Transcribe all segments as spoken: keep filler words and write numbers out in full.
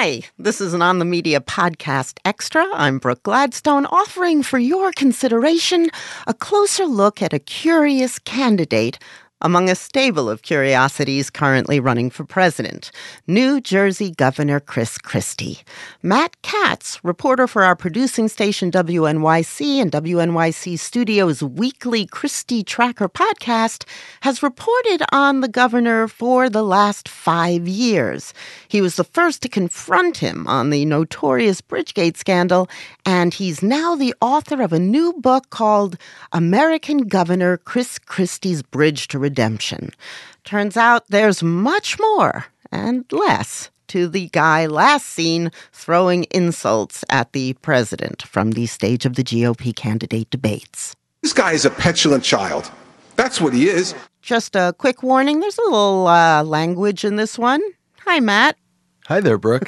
Hi, this is an On the Media podcast extra. I'm Brooke Gladstone, offering for your consideration a closer look at a curious candidate among a stable of curiosities currently running for president, New Jersey Governor Chris Christie. Matt Katz, reporter for our producing station W N Y C and W N Y C Studios' weekly Christie Tracker podcast, has reported on the governor for the last five years. He was the first to confront him on the notorious Bridgegate scandal, and he's now the author of a new book called American Governor Chris Christie's Bridge to Redemption. Turns out there's much more and less to the guy last seen throwing insults at the president from the stage of the G O P candidate debates. This guy is a petulant child. That's what he is. Just a quick warning, there's a little uh, language in this one. Hi, Matt. Hi there, Brooke.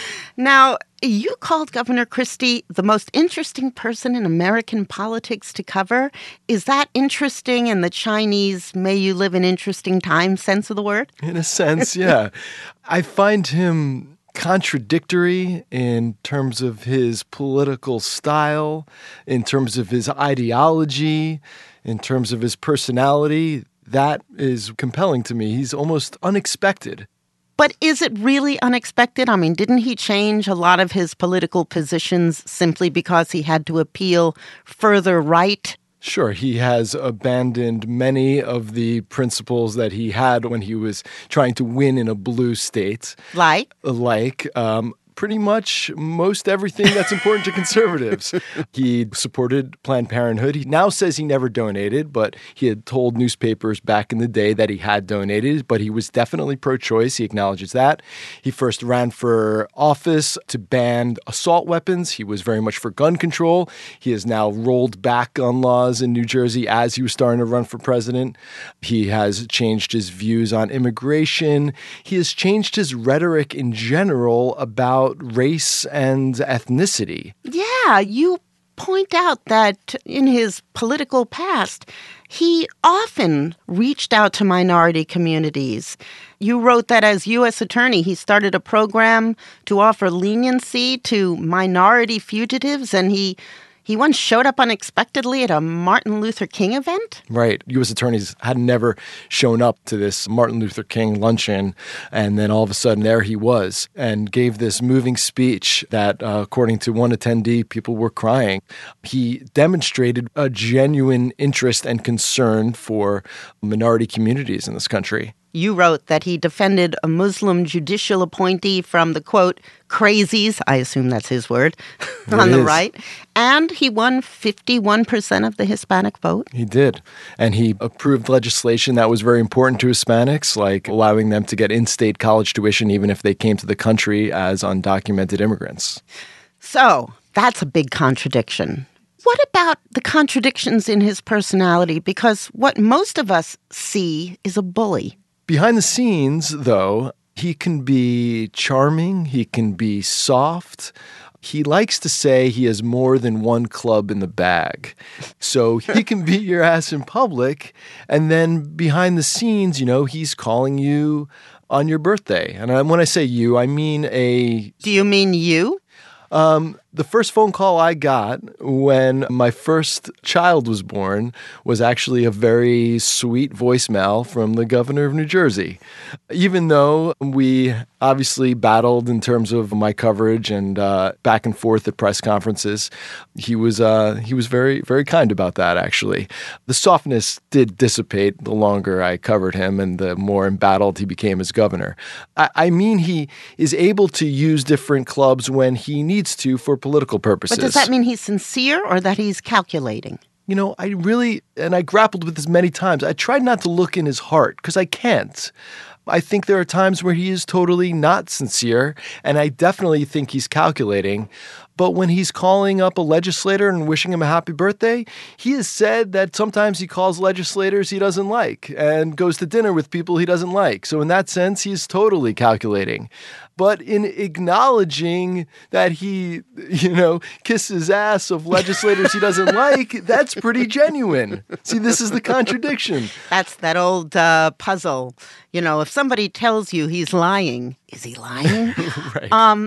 Now, you called Governor Christie the most interesting person in American politics to cover. Is that interesting in the Chinese may you live in interesting times sense of the word? In a sense, yeah. I find him contradictory in terms of his political style, in terms of his ideology, in terms of his personality. That is compelling to me. He's almost unexpected. But is it really unexpected? I mean, didn't he change a lot of his political positions simply because he had to appeal further right? Sure, he has abandoned many of the principles that he had when he was trying to win in a blue state. Like? Like, um, pretty much most everything that's important to conservatives. He supported Planned Parenthood. He now says he never donated, but he had told newspapers back in the day that he had donated, but he was definitely pro-choice. He acknowledges that. He first ran for office to ban assault weapons. He was very much for gun control. He has now rolled back gun laws in New Jersey as he was starting to run for president. He has changed his views on immigration. He has changed his rhetoric in general about race and ethnicity. Yeah, you point out that in his political past, he often reached out to minority communities. You wrote that as U S attorney, he started a program to offer leniency to minority fugitives, and he He once showed up unexpectedly at a Martin Luther King event? Right. U S attorneys had never shown up to this Martin Luther King luncheon, and then all of a sudden there he was and gave this moving speech that, uh, according to one attendee, people were crying. He demonstrated a genuine interest and concern for minority communities in this country. You wrote that he defended a Muslim judicial appointee from the, quote, crazies, I assume that's his word, on the right, and he won fifty-one percent of the Hispanic vote. He did, and he approved legislation that was very important to Hispanics, like allowing them to get in-state college tuition even if they came to the country as undocumented immigrants. So, that's a big contradiction. What about the contradictions in his personality? Because what most of us see is a bully. Behind the scenes, though, he can be charming, he can be soft. He likes to say he has more than one club in the bag. So he can beat your ass in public, and then behind the scenes, you know, he's calling you on your birthday. And when I say you, I mean a... Do you mean you? Um, the first phone call I got when my first child was born was actually a very sweet voicemail from the governor of New Jersey. Even though we obviously battled in terms of my coverage and uh, back and forth at press conferences, he was uh, he was very, very kind about that, actually. The softness did dissipate the longer I covered him and the more embattled he became as governor. I, I mean, he is able to use different clubs when he needs to for political purposes. But does that mean he's sincere or that he's calculating? You know, I really, and I grappled with this many times, I tried not to look in his heart because I can't. I think there are times where he is totally not sincere, and I definitely think he's calculating. But when he's calling up a legislator and wishing him a happy birthday, he has said that sometimes he calls legislators he doesn't like and goes to dinner with people he doesn't like. So in that sense, he's totally calculating. But in acknowledging that he, you know, kisses ass of legislators he doesn't like, that's pretty genuine. See, this is the contradiction. That's that old uh, puzzle. You know, if somebody tells you he's lying, is he lying? Right. Um,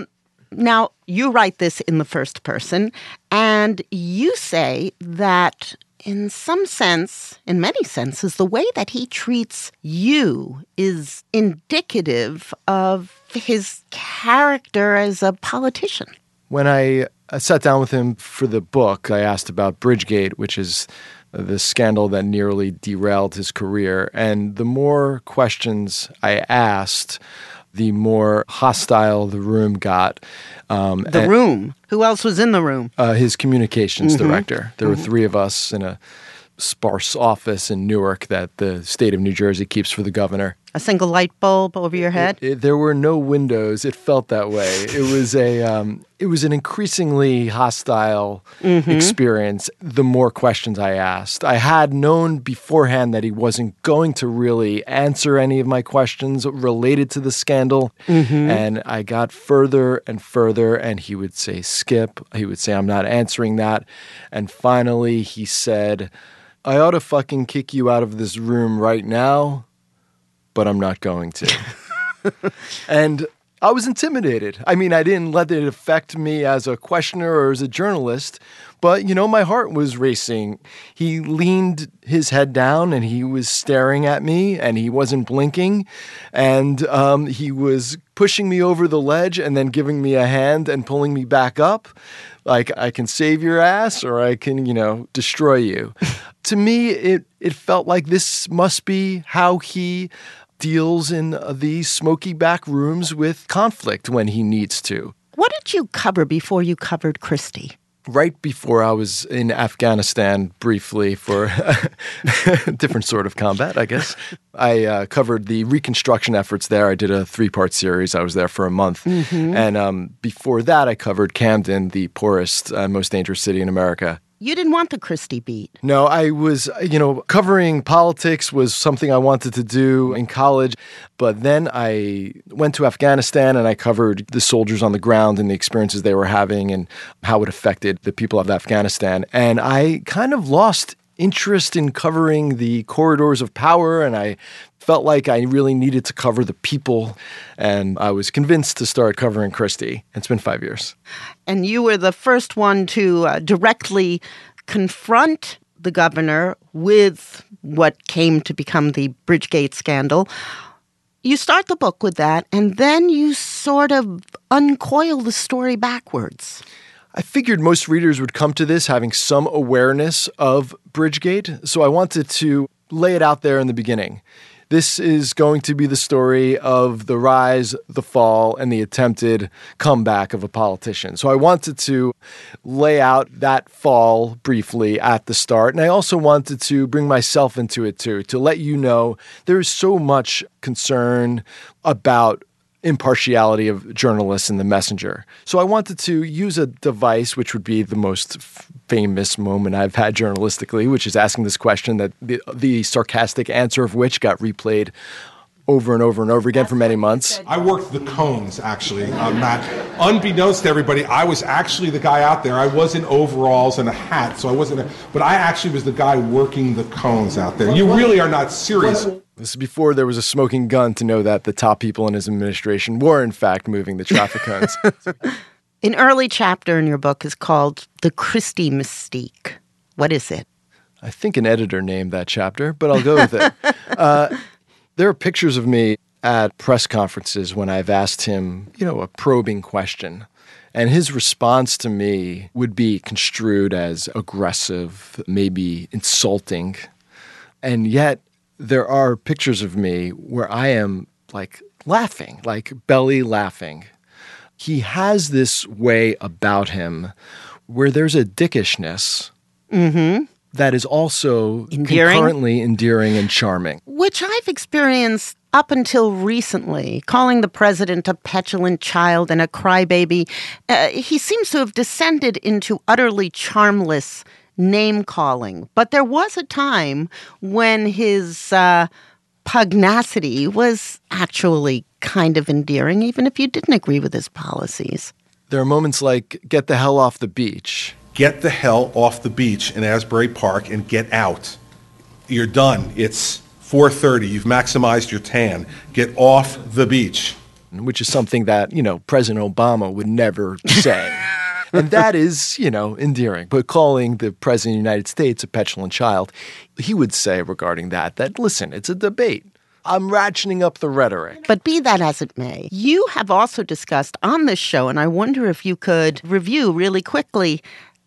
Now, you write this in the first person, and you say that in some sense, in many senses, the way that he treats you is indicative of his character as a politician. When I sat down with him for the book, I asked about Bridgegate, which is the scandal that nearly derailed his career. And the more questions I asked, the more hostile the room got. Um, the and, room? Who else was in the room? Uh, his communications mm-hmm. director. There mm-hmm. were three of us in a sparse office in Newark that the state of New Jersey keeps for the governor. A single light bulb over your head? It, it, there were no windows. It felt that way. It was a, um, it was an increasingly hostile mm-hmm. experience. The more questions I asked, I had known beforehand that he wasn't going to really answer any of my questions related to the scandal, mm-hmm. and I got further and further. And he would say, "Skip." He would say, "I'm not answering that." And finally, he said, "I ought to fucking kick you out of this room right now, but I'm not going to." And I was intimidated. I mean, I didn't let it affect me as a questioner or as a journalist, but, you know, my heart was racing. He leaned his head down and he was staring at me and he wasn't blinking. And um, he was pushing me over the ledge and then giving me a hand and pulling me back up. Like, I can save your ass or I can, you know, destroy you. To me, it, it felt like this must be how he deals in uh, these smoky back rooms with conflict when he needs to. What did you cover before you covered Christie? Right before I was in Afghanistan briefly for a different sort of combat, I guess. I uh, covered the reconstruction efforts there. I did a three-part series. I was there for a month. Mm-hmm. And um, before that, I covered Camden, the poorest, uh, most dangerous city in America. You didn't want the Christie beat. No, I was, you know, covering politics was something I wanted to do in college. But then I went to Afghanistan and I covered the soldiers on the ground and the experiences they were having and how it affected the people of Afghanistan. And I kind of lost interest in covering the corridors of power, and I felt like I really needed to cover the people, and I was convinced to start covering Christie. It's been five years. And you were the first one to uh, directly confront the governor with what came to become the Bridgegate scandal. You start the book with that, and then you sort of uncoil the story backwards. I figured most readers would come to this having some awareness of Bridgegate, so I wanted to lay it out there in the beginning. This is going to be the story of the rise, the fall, and the attempted comeback of a politician. So I wanted to lay out that fall briefly at the start, and I also wanted to bring myself into it too, to let you know there's so much concern about impartiality of journalists in the Messenger. So I wanted to use a device which would be the most f- famous moment I've had journalistically, which is asking this question that the, the sarcastic answer of which got replayed over and over and over again for many months. I worked the cones, actually, uh, Matt. Unbeknownst to everybody, I was actually the guy out there. I was in overalls and a hat, so I wasn't, a, but I actually was the guy working the cones out there. You really are not serious. This is before there was a smoking gun to know that the top people in his administration were, in fact, moving the traffic cones. An early chapter in your book is called The Christie Mystique. What is it? I think an editor named that chapter, but I'll go with it. uh, there are pictures of me at press conferences when I've asked him, you know, a probing question. And his response to me would be construed as aggressive, maybe insulting. And yet, there are pictures of me where I am like laughing, like belly laughing. He has this way about him where there's a dickishness mm-hmm. that is also endearing. concurrently endearing and charming. Which I've experienced up until recently, calling the president a petulant child and a crybaby. Uh, he seems to have descended into utterly charmless name-calling. But there was a time when his uh, pugnacity was actually kind of endearing, even if you didn't agree with his policies. There are moments like, get the hell off the beach. Get the hell off the beach in Asbury Park and get out. You're done. It's four thirty. You've maximized your tan. Get off the beach. which is something that, you know, President Obama would never say. And that is, you know, endearing. But calling the President of the United States a petulant child, he would say regarding that, that, listen, it's a debate. I'm ratcheting up the rhetoric. But be that as it may, you have also discussed on this show, and I wonder if you could review really quickly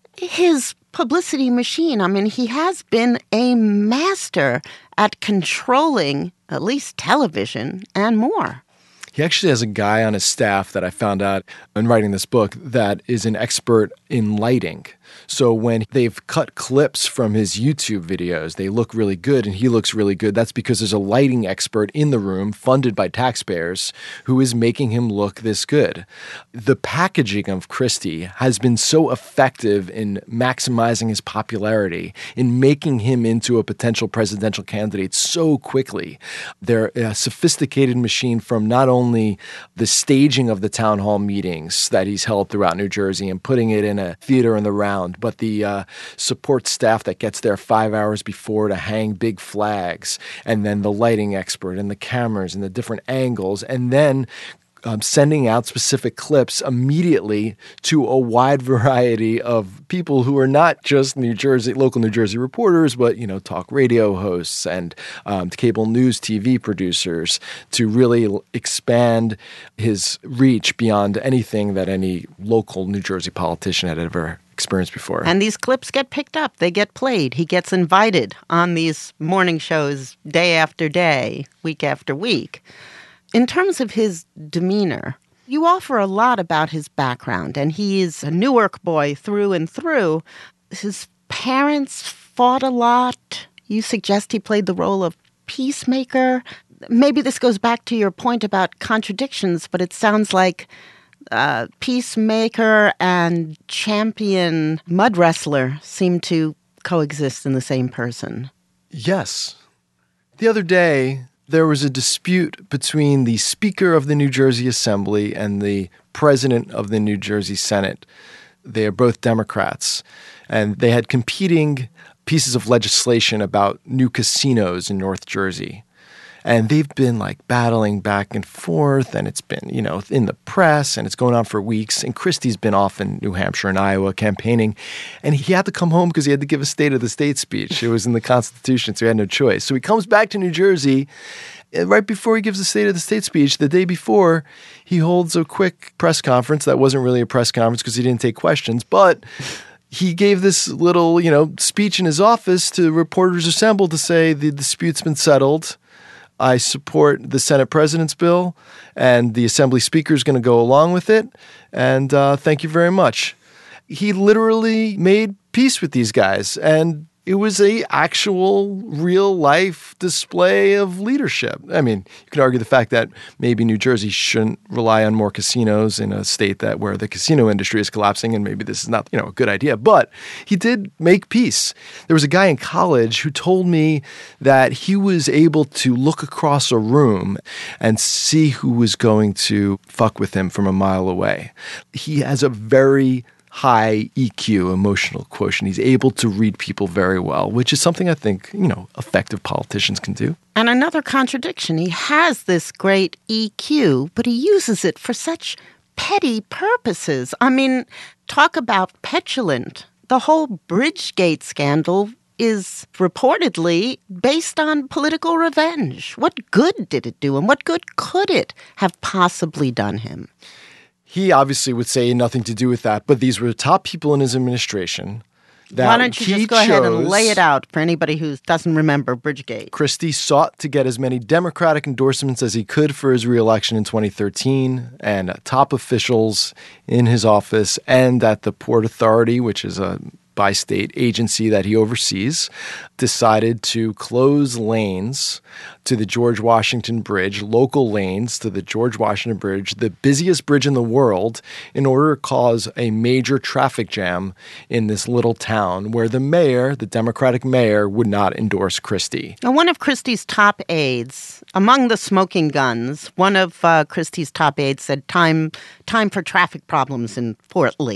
his publicity machine. I mean, he has been a master at controlling at least television and more. He actually has a guy on his staff that I found out in writing this book that is an expert in lighting. So when they've cut clips from his YouTube videos, they look really good and he looks really good. That's because there's a lighting expert in the room funded by taxpayers who is making him look this good. The packaging of Christie has been so effective in maximizing his popularity, in making him into a potential presidential candidate so quickly. They're a sophisticated machine from not only the staging of the town hall meetings that he's held throughout New Jersey and putting it in a theater in the round, but the uh, support staff that gets there five hours before to hang big flags, and then the lighting expert and the cameras and the different angles, and then Um, sending out specific clips immediately to a wide variety of people who are not just New Jersey, local New Jersey reporters, but, you know, talk radio hosts and um, cable news T V producers to really expand his reach beyond anything that any local New Jersey politician had ever experienced before. And these clips get picked up. They get played. He gets invited on these morning shows day after day, week after week. In terms of his demeanor, you offer a lot about his background, and he is a Newark boy through and through. His parents fought a lot. You suggest he played the role of peacemaker. Maybe this goes back to your point about contradictions, but it sounds like uh, peacemaker and champion mud wrestler seem to coexist in the same person. Yes. The other day, there was a dispute between the Speaker of the New Jersey Assembly and the President of the New Jersey Senate. They are both Democrats, and they had competing pieces of legislation about new casinos in North Jersey. And they've been like battling back and forth, and it's been, you know, in the press, and it's going on for weeks. And Christie's been off in New Hampshire and Iowa campaigning, and he had to come home because he had to give a State of the State speech. It was in the Constitution, so he had no choice. So he comes back to New Jersey, and right before he gives the State of the State speech, the day before, he holds a quick press conference. That wasn't really a press conference because he didn't take questions, but he gave this little, you know, speech in his office to reporters assembled to say the dispute's been settled. I support the Senate President's bill, and the Assembly Speaker is going to go along with it, and uh, thank you very much. He literally made peace with these guys, and it was a actual real-life display of leadership. I mean, you can argue the fact that maybe New Jersey shouldn't rely on more casinos in a state that where the casino industry is collapsing, and maybe this is not, you know, a good idea. But he did make peace. There was a guy in college who told me that he was able to look across a room and see who was going to fuck with him from a mile away. He has a very high E Q, emotional quotient. He's able to read people very well, which is something I think, you know, effective politicians can do. And another contradiction, he has this great E Q, but he uses it for such petty purposes. I mean, talk about petulant. The whole Bridgegate scandal is reportedly based on political revenge. What good did it do him? What good could it have possibly done him? He obviously would say nothing to do with that, but these were top people in his administration. That Why don't you he just go chose, ahead and lay it out for anybody who doesn't remember Bridgegate? Christie sought to get as many Democratic endorsements as he could for his reelection in twenty thirteen, and top officials in his office and at the Port Authority, which is a bi-state agency that he oversees, decided to close lanes to the George Washington Bridge, local lanes to the George Washington Bridge, the busiest bridge in the world, in order to cause a major traffic jam in this little town where the mayor, the Democratic mayor, would not endorse Christie. Now, one of Christie's top aides, among the smoking guns, one of uh, Christie's top aides said time, time for traffic problems in Fort Lee.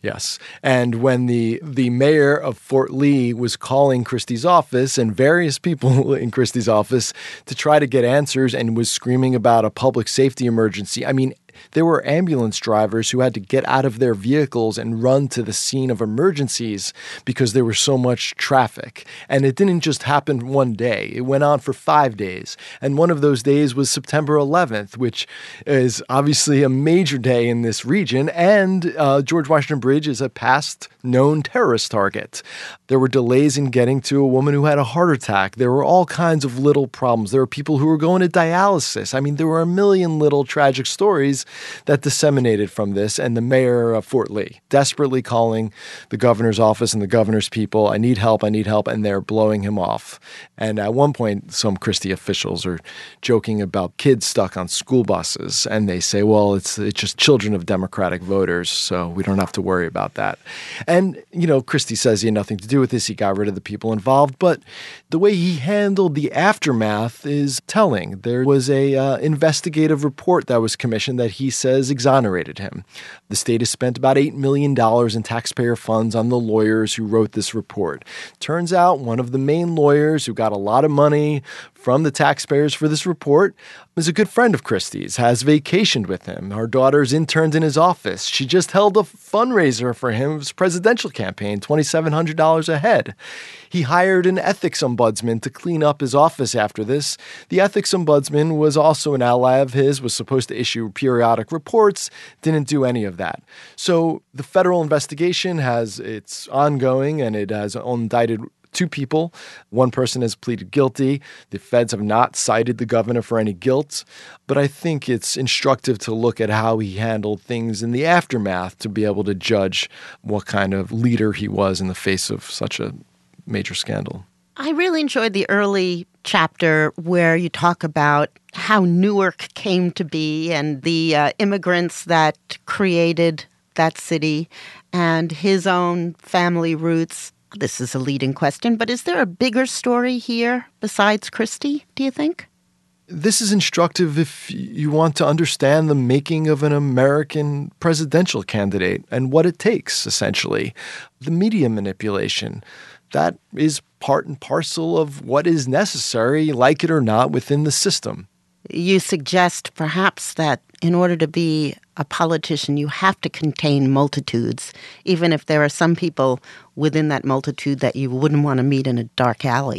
Yes. And when the the mayor of Fort Lee was calling Christie's office and various people in Christie's office to try to get answers and was screaming about a public safety emergency, I mean, there were ambulance drivers who had to get out of their vehicles and run to the scene of emergencies because there was so much traffic. And it didn't just happen one day. It went on for five days. And one of those days was September eleventh, which is obviously a major day in this region. And uh, George Washington Bridge is a past known terrorist target. There were delays in getting to a woman who had a heart attack. There were all kinds of little problems. There were people who were going to dialysis. I mean, there were a million little tragic stories that disseminated from this, and the mayor of Fort Lee desperately calling the governor's office and the governor's people, I need help, I need help, and they're blowing him off. And at one point, some Christie officials are joking about kids stuck on school buses, and they say, well, it's it's just children of Democratic voters, so we don't have to worry about that. And, you know, Christie says he had nothing to do with this, he got rid of the people involved, but the way he handled the aftermath is telling. There was a uh, investigative report that was commissioned that he says exonerated him. The state has spent about eight million dollars in taxpayer funds on the lawyers who wrote this report. Turns out one of the main lawyers who got a lot of money from the taxpayers for this report is a good friend of Christie's, has vacationed with him. Her daughter's interned in his office. She just held a fundraiser for him, his presidential campaign, two thousand seven hundred dollars a head. He hired an ethics ombudsman to clean up his office after this. The ethics ombudsman was also an ally of his, was supposed to issue periodic reports, didn't do any of that. So the federal investigation has, it's ongoing, and it has indicted two people. One person has pleaded guilty. The feds have not cited the governor for any guilt. But I think it's instructive to look at how he handled things in the aftermath to be able to judge what kind of leader he was in the face of such a major scandal. I really enjoyed the early chapter where you talk about how Newark came to be and the uh, immigrants that created that city and his own family roots. This is a leading question, but is there a bigger story here besides Christie, do you think? This is instructive if you want to understand the making of an American presidential candidate and what it takes, essentially. The media manipulation, that is part and parcel of what is necessary, like it or not, within the system. You suggest perhaps that in order to be a politician, you have to contain multitudes, even if there are some people within that multitude that you wouldn't want to meet in a dark alley.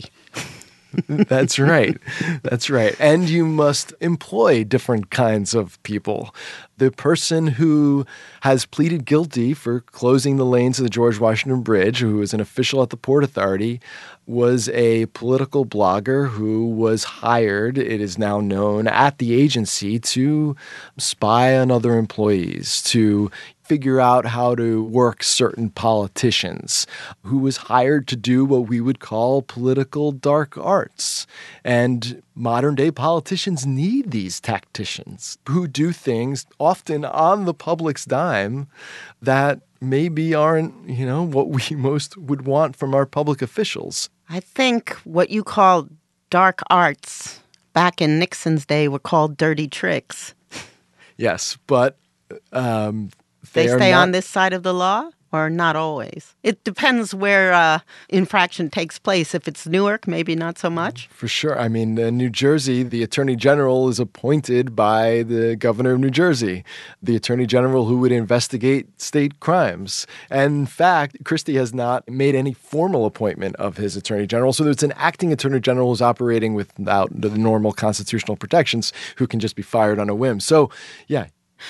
That's right. That's right. And you must employ different kinds of people. The person who has pleaded guilty for closing the lanes of the George Washington Bridge, who is an official at the Port Authority, was a political blogger who was hired, it is now known, at the agency to spy on other employees, to figure out how to work certain politicians, who was hired to do what we would call political dark arts. And modern-day politicians need these tacticians who do things often on the public's dime that maybe aren't, you know, what we most would want from our public officials. I think what you call dark arts back in Nixon's day were called dirty tricks. Yes, but um, they, they stay not- on this side of the law? Or not always? It depends where uh, infraction takes place. If it's Newark, maybe not so much. For sure. I mean, in New Jersey, the Attorney General is appointed by the governor of New Jersey, the Attorney General who would investigate state crimes. And in fact, Christie has not made any formal appointment of his Attorney General. So it's an acting Attorney General who's operating without the normal constitutional protections who can just be fired on a whim. So, yeah.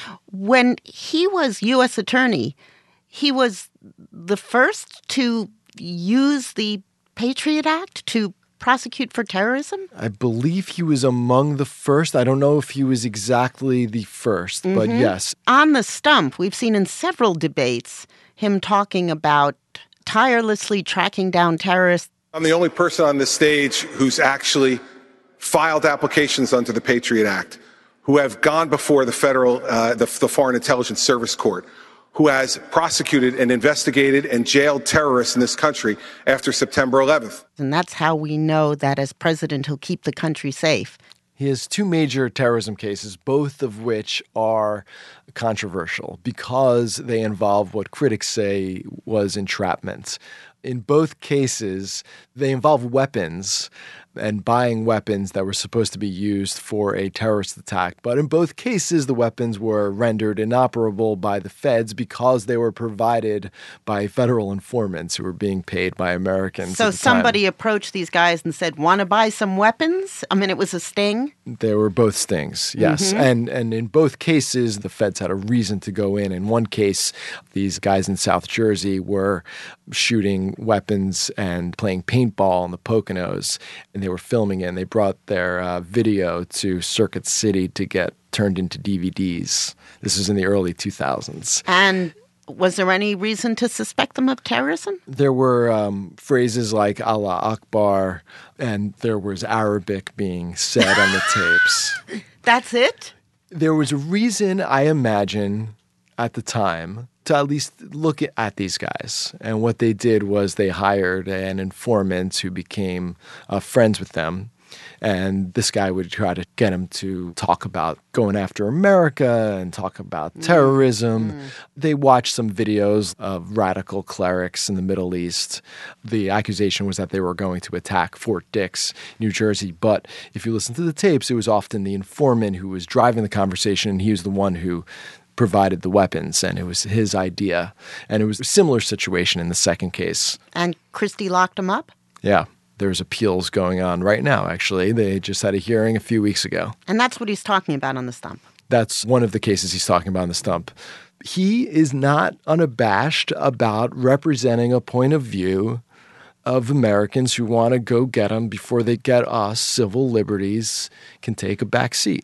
When he was U S Attorney, he was the first to use the Patriot Act to prosecute for terrorism? I believe he was among the first. I don't know if he was exactly the first, mm-hmm. but yes. On the stump, we've seen in several debates him talking about tirelessly tracking down terrorists. I'm the only person on this stage who's actually filed applications under the Patriot Act, who have gone before the federal, uh, the, the Foreign Intelligence Service Court, who has prosecuted and investigated and jailed terrorists in this country after September eleventh. And that's how we know that as president, he'll keep the country safe. He has two major terrorism cases, both of which are controversial because they involve what critics say was entrapment. In both cases, they involve weapons and buying weapons that were supposed to be used for a terrorist attack. But in both cases, the weapons were rendered inoperable by the feds because they were provided by federal informants who were being paid by Americans. So at the somebody time. approached these guys and said, want to buy some weapons? I mean, it was a sting? They were both stings, yes. Mm-hmm. And and in both cases, the feds had a reason to go in. In one case, these guys in South Jersey were shooting weapons and playing paintball in the Poconos, and they were filming it. And they brought their uh, video to Circuit City to get turned into D V Ds. This was in the early two thousands. And was there any reason to suspect them of terrorism? There were um, phrases like Allah Akbar, and there was Arabic being said on the tapes. That's it? There was a reason, I imagine, at the time, to at least look at these guys. And what they did was they hired an informant who became uh, friends with them. And this guy would try to get him to talk about going after America and talk about terrorism. Mm. They watched some videos of radical clerics in the Middle East. The accusation was that they were going to attack Fort Dix, New Jersey. But if you listen to the tapes, it was often the informant who was driving the conversation, and he was the one who provided the weapons, and it was his idea. And it was a similar situation in the second case. And Christie locked him up? Yeah. There's appeals going on right now, actually. They just had a hearing a few weeks ago. And that's what he's talking about on the stump. That's one of the cases he's talking about on the stump. He is not unabashed about representing a point of view of Americans who want to go get them before they get us. Civil liberties can take a back seat.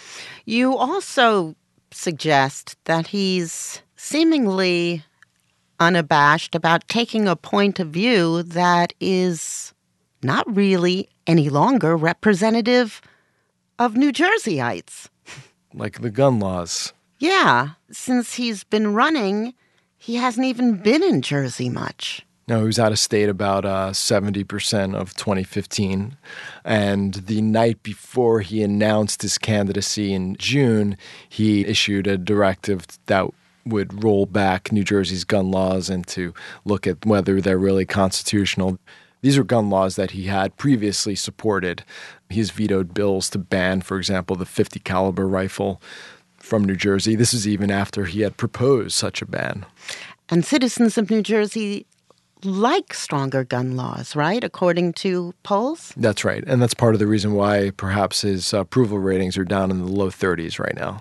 You also suggest that he's seemingly unabashed about taking a point of view that is not really any longer representative of New Jerseyites. Like the gun laws. Yeah. Since he's been running, he hasn't even been in Jersey much. No, he was out of state about uh, seventy percent of twenty fifteen. And the night before he announced his candidacy in June, he issued a directive that would roll back New Jersey's gun laws and to look at whether they're really constitutional. These are gun laws that he had previously supported. He's vetoed bills to ban, for example, the fifty caliber rifle from New Jersey. This is even after he had proposed such a ban. And citizens of New Jersey like stronger gun laws, right, according to polls? That's right. And that's part of the reason why perhaps his approval ratings are down in the low thirties right now.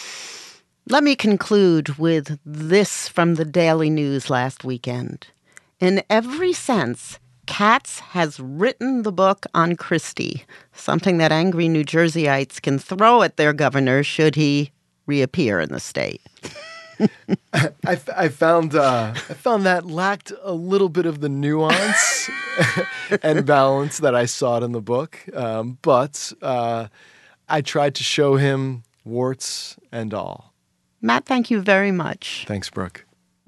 Let me conclude with this from the Daily News last weekend. In every sense, Katz has written the book on Christie, something that angry New Jerseyites can throw at their governor should he reappear in the state. I, I found uh, I found that lacked a little bit of the nuance and balance that I sought in the book, um, but uh, I tried to show him warts and all. Matt, thank you very much. Thanks, Brooke.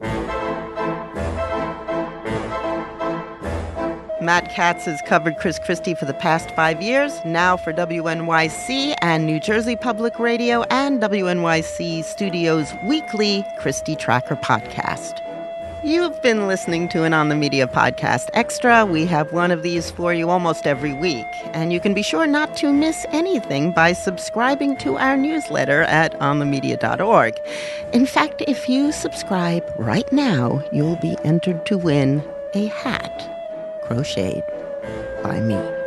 Matt Katz has covered Chris Christie for the past five years, now for W N Y C and New Jersey Public Radio and W N Y C Studios' weekly Christie Tracker podcast. You've been listening to an On the Media Podcast Extra. We have one of these for you almost every week, and you can be sure not to miss anything by subscribing to our newsletter at on the media dot org. In fact, if you subscribe right now, you'll be entered to win a hat crocheted by me.